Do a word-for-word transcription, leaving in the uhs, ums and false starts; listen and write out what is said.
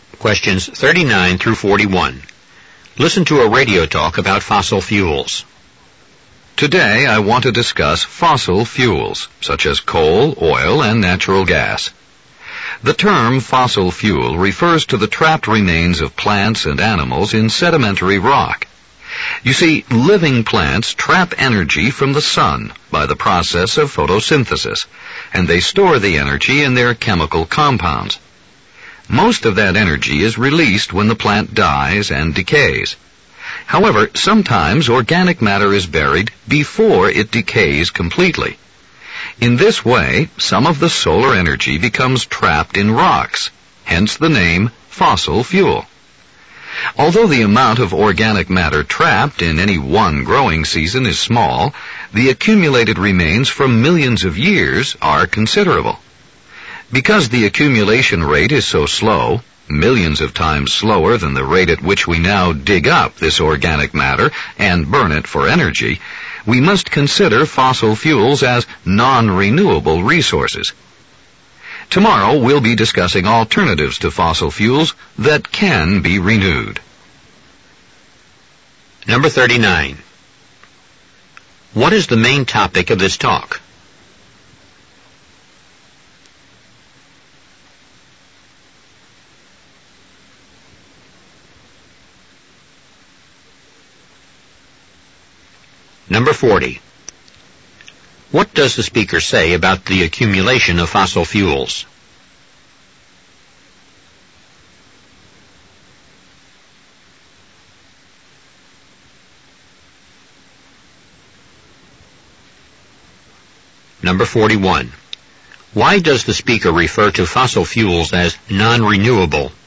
Questions thirty-nine through forty-one. Listen to a radio talk about fossil fuels. Today I want to discuss fossil fuels, such as coal, oil, and natural gas. The term fossil fuel refers to the trapped remains of plants and animals in sedimentary rock. You see, living plants trap energy from the sun by the process of photosynthesis, and they store the energy in their chemical compounds. Most of that energy is released when the plant dies and decays. However, sometimes organic matter is buried before it decays completely. In this way, some of the solar energy becomes trapped in rocks, hence the name fossil fuel. Although the amount of organic matter trapped in any one growing season is small, the accumulated remains from millions of years are considerable. Because the accumulation rate is so slow, millions of times slower than the rate at which we now dig up this organic matter and burn it for energy, we must consider fossil fuels as non-renewable resources. Tomorrow we'll be discussing alternatives to fossil fuels that can be renewed. Number thirty-nine. What is the main topic of this talk? Number forty. What does the speaker say about the accumulation of fossil fuels? Number forty-one. Why does the speaker refer to fossil fuels as non-renewable?